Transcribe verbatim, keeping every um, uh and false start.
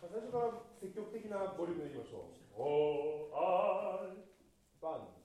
最初から積極的なボリュームでいきましょう。おー、あー、バン。